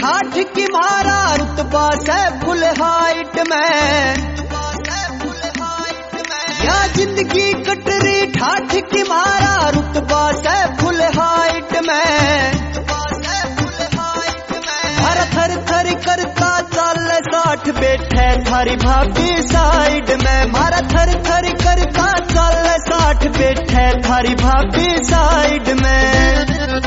ठाठ की मारा रुतबा से फुल हाइट में, या जिंदगी कटरी ठाठ की मारा रुतबा से फुल हाइट में। हर थर थर करता चल 60 बैठे थारी भाभी साइड में, मारा थर थर करता चल 60 बैठे थारी भाभी साइड में।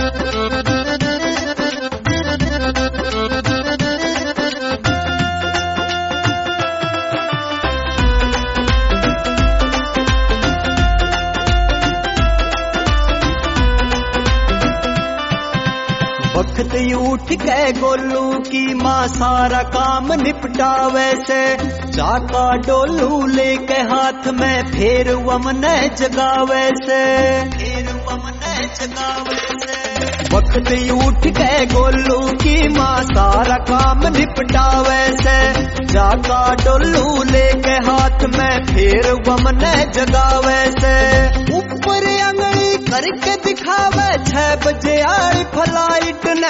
वक्त उठ के गोलू की माँ सारा काम निपटावे से, चाका डोलू लेके हाथ में फिर वमने जगावे से, वक्त उठ के गोलू की माँ सारा काम निपटावे से, चाका डोलू लेके हाथ में फिर वमने जगावे से। ऊपर अंगली करके दिखावे 6 बजे आई फ्लाइट ने,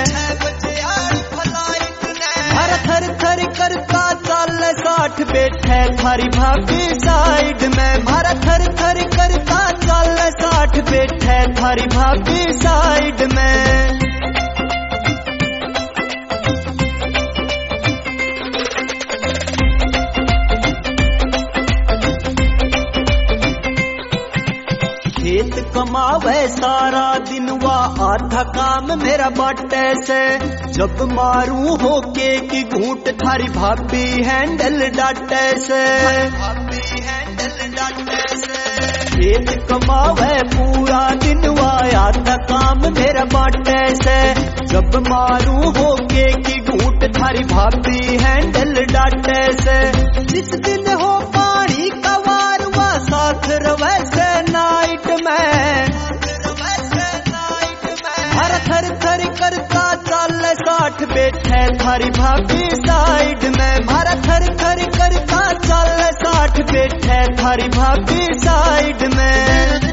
हर थर थर करता चल 60 बैठे थारी भाभी साइड में, मारा थर थर करता चल 60 बैठे थारी भाभी साइड में। खेत कमावे सारा दिन वा आधा काम मेरा बाटे से, जब मारू होके की घूंट थारी भाभी हैंडल डाटे से। खेत कमावे पूरा दिन वा आधा काम मेरा बाटे से, जब मारू होके की घूंट थारी भाभी हैंडल डाटे से। जिस दिन हो पानी का वार वा साथ रवे से नाइट में, हर थर थर करता चल 60 बैठे थारी भाभी साइड में, मारा थर थर करता चल 60 बैठे थारी भाभी साइड में।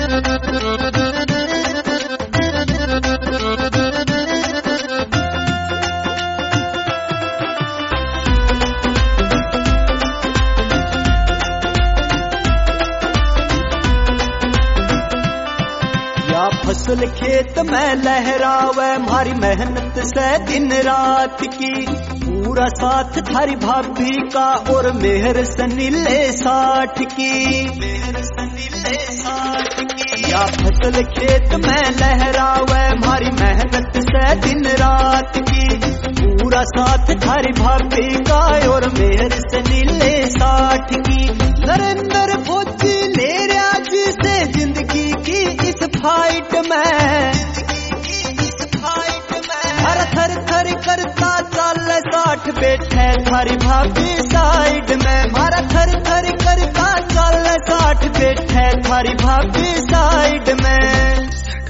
फसल खेत में लहरावे मारी मेहनत से दिन रात की, पूरा साथ थारी भाभी का और मेहर सनीले 60 की। या फसल खेत में लहरावे मारी मेहनत से दिन रात की, पूरा साथ थारी भाभी का और मेहर सनीले 60 की। नरेंद्र फौजी मेरे आज से जिंदगी की इस फाइट में, हर थर थर करता चल 60 बैठे थारी भाभी साइड में, मारा थर थर करता चल 60 बैठे थारी भाभी साइड में।